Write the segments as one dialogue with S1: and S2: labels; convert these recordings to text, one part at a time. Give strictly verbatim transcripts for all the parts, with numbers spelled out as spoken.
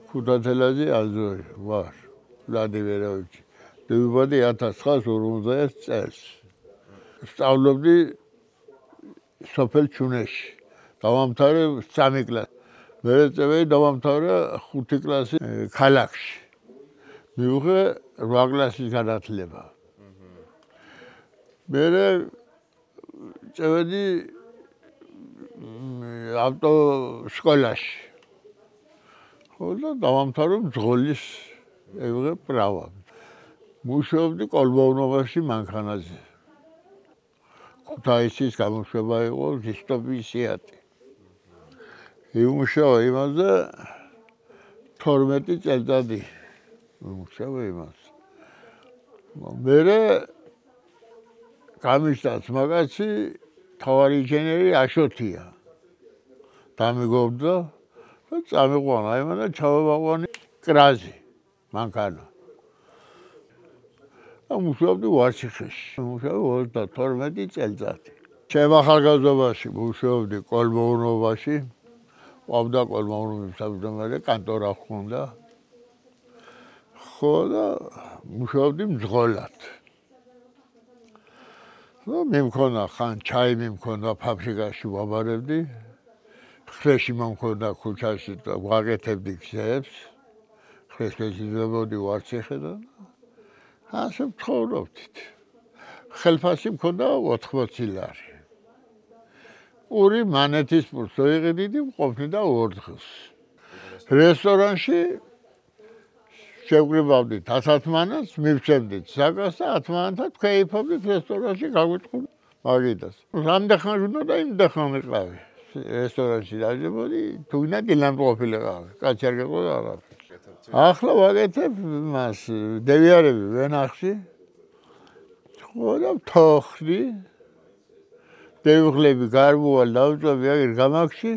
S1: ქუთათელაძე აზოი ვარ, ვლადიმიროვიჩი. დავიბადე ათას ცხრაას ორმოცდაერთ წელს. სწავლობდი სოფელ ჩუნეში. დავამთავრე სამი კლასი. მერე წევრი დავამთავრე ხუთი კლასი ქალაქში. მივიღე რვა კლასის განათლება. მერე წევრი ავტოსკოლაში. ხო და დავამთავრე მძღოლის ევღე პრავა. მუშაობდი კოლმეურნობაში მანქანაზე. ქუთაისის გამოშვება იყო დისტოპიის სიატი. იმუშავა იმაზე თორმეტი წელიწადი. იმუშავა იმაზე. მერე გამიშთა მაგაცი თავარი ინჟინერი აშოთია. დამიგობდა და წამიყვანა იმანა ჩავაბაყვანი კრაზი მანქანა. მუშაობდი ვარჩიხეში. მუშაობდი ოცდათორმეტი წელიწადი. ჩემ ახალგაზრდობაში მუშაობდი კოლმეურნობაში. ყავდა კოლმეურნობის თავმჯდომარე კანტორა ჰქონდა. ხო და მუშაობდი მძღოლად. ნუ მიმქონა ხან ჩაი მიმქონა ფაბრიკაში ვაბარებდი. ხრეში მომქონდა ქუჩაში და ვაკეთებდი გზებს. ხრეში ძებოდი ვარჩიხედან. ასე ვცხოვრობდით. ხელფასი მქონდა ოთხმოცი ლარი. ორი მანეთის პურს ვიყიდით, მყოფნიდა ორ დღეს. რესტორანში შევგრიბავდით ასად მანას, მივცემდით საკას და ათ მანათად ვქეიფობდით რესტორანში გაგვიწყო მაგიდას. რამდენ ხანი უნდა და იმდენ ხანი ყავი. რესტორანში დაჟებოდი, თუ გინდა დილამყოფილი ყავი. კაცი არ გეყო და არაფერი. ახლა ვაკეთებ მას დევიარები ვენახში. ხო და ვთოხდი. დევღლები გარბუალ დავწვევი აგერ გამაგში.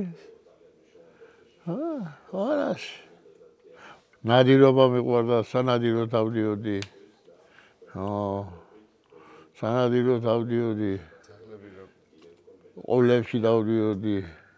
S1: აა არაში. ნადირობა მიყვარდა, სანადირო დავდიოდი. აა სანადირო დავდიოდი. ყოვლებში დავდიოდი.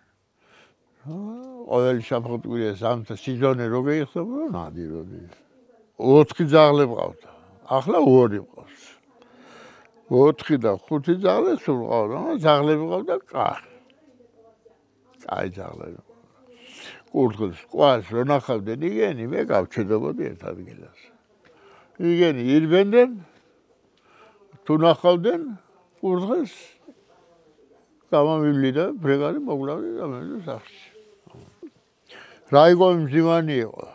S1: ყოველ შაბათ-კვირა ზამთარ სეზონი რო გაიხსნა, ნადიროდი. ოთხი ძაღლი მყავდა. ახლა ორი მყავს. ოთხი და ხუთი ძაღლი სულ მყავდა. ძაღლები მყავდა კახი. კაი ძაღლები. კურდღელს, ყვას რო ნახავდნენ იგენი, მე გავჩერდებოდი ერთ ადგილას. იგენი ირბენდნენ, თუ ნახავდნენ კურდღელს, გამომივლი და ბრეგარი მოვლავდი და მე სახში. რაიგო მძიმანი იყო.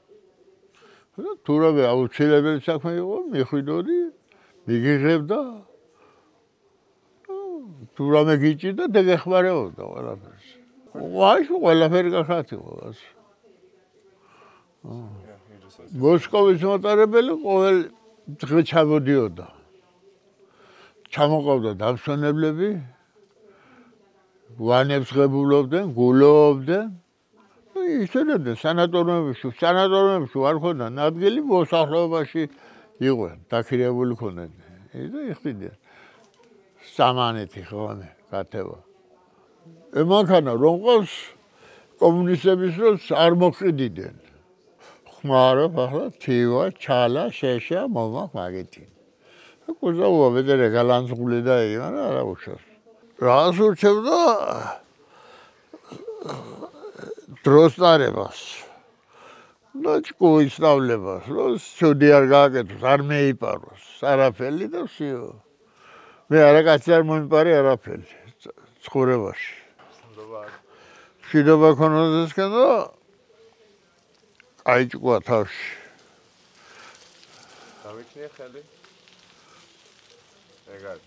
S1: თუ რამე აუცილებელი საქმე იყო, მიხვიდოდი, მიგიღებდა. თუ რამე გიჭირდა, დაგეხმარებოდა ყველაფერს. ვაიშ ყველაფერი კახათ იყო. მოსკოვის მატარებელი ყოველ დღე ჩამოდიოდა. ჩამოყავდა დამსვენებლები, ვანებს ღებულობდნენ, გულოვდნენ. ისედაც სანატორიუმებში, სანატორიუმებში არ ხონდა ადგილი, მოსახლეობაში იყვნენ, დაქირავული ქონდნენ. და იხდიდნენ. სამანეთი ხოლმე გათევა. ემანქანა რომ ყავს კომუნისტების დროს არ მოყიდიდნენ. ხმარო ახლა თივა, ჩალა, შეშა, მომა მაგეთი. კუზაუა ბედერე გალანძღული და იმანა არა უშავს. რას ურჩევდა დროს წარებას. და ჭკუის სწავლებას, რომ შოდი არ გააკეთოს, არ მეიპაროს, არაფერი და всё. მე არაკაცი არ მომიპარე არაფერი ცხოვრებაში. მშვიდობა ქონოდესკენ და აი ჭკუა თავში.
S2: დავიქნიე ხელი? ეგარი.